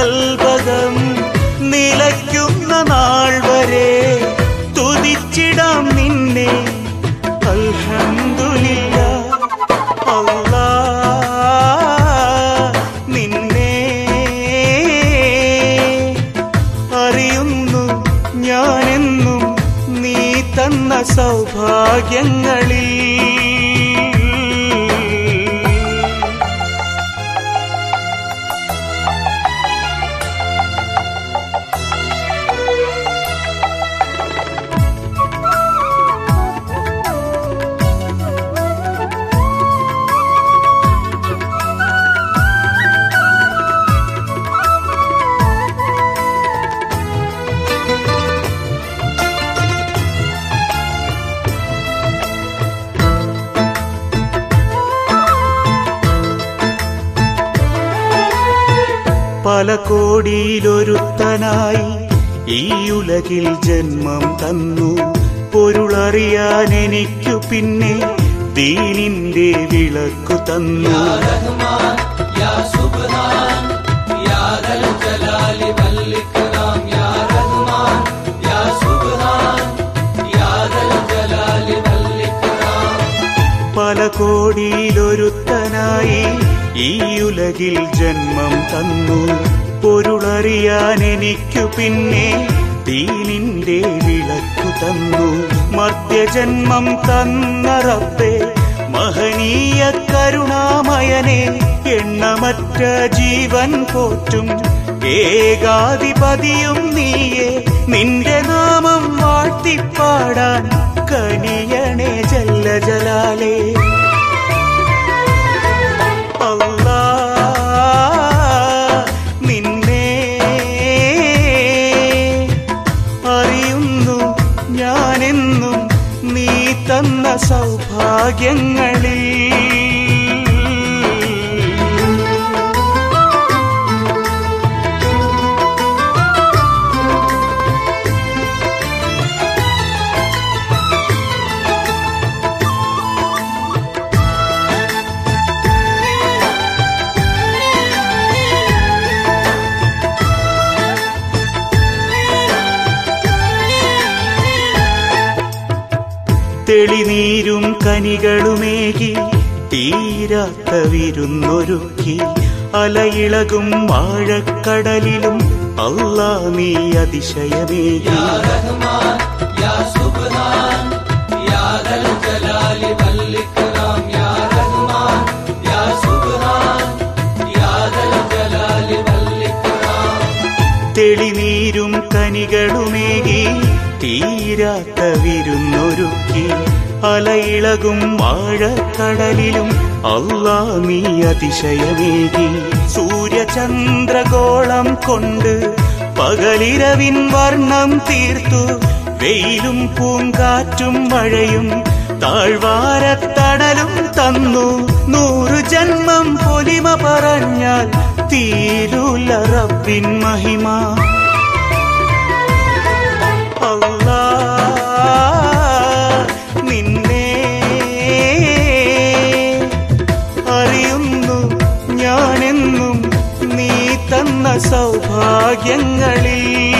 കൽബകം നിലയ്ക്കുന്ന നാൾ വരെ തുതിച്ചിടാം നിന്നെ അൽഹംദുലില്ലാഹ്. അല്ലാഹ് നിന്നെ അറിയുന്നു ഞാനെന്നും നീ തന്ന സൗഭാഗ്യങ്ങളിൽ. പല കോടിയിലൊരുത്തനായി ഈ ഉലകിൽ ജന്മം തന്നു. പൊരുളറിയാൻ എനിക്കു പിന്നെ ദീനിന്റെ വിളക്കു തന്നു. പല കോടിയിലൊരുത്തനായി ഈ ഉലകിൽ ജന്മം തന്നു. പൊരുളറിയാൻ എനിക്കു പിന്നെ ദീനിന്റെ വിളക്കു തന്നു. മർത്യജന്മം തന്ന റബ്ബേ മഹനീയ കരുണാമയനെ, എണ്ണമറ്റ ജീവൻ പോറ്റും ഏകാധിപതിയും നീയെ. നിന്റെ നാമം വാഴ്ത്തിപ്പാടാൻ കനിയണേ ജല്ല ജലാലേ. അല്ലാഹ് നിന്നെ അറിയുന്നു ഞാനെന്നും നീ തന്ന സൗഭാഗ്യങ്ങളിൽ. തെളിനീരും കനികളുമേകി തീരാത്ത വിരുന്നൊരുക്കി. അലയിളകും വാഴക്കടലിലും അല്ലാഹ് നീ അതിശയമേകി. തെളിനീരും കനികളുമേകി തീരാത്ത വിരുന്നൊരുക്കി. അലയിളകും വാഴക്കടലിലും അല്ലാഹ് നീ അതിശയമേകി. സൂര്യചന്ദ്രഗോളം കൊണ്ട് പകലിരവിൻ വർണ്ണം തീർത്തു. വെയിലും പൂങ്കാറ്റും മഴയും താഴ്വാരത്തണലും തന്നു. 100 ജന്മം പൊലിമ പറഞ്ഞാൽ തീരൂല റബ്ബിൻ മഹിമ. അല്ലാഹ് നിന്നെ അറിയുന്നു ഞാനെന്നും നീ തന്ന സൗഭാഗ്യങ്ങളിൽ.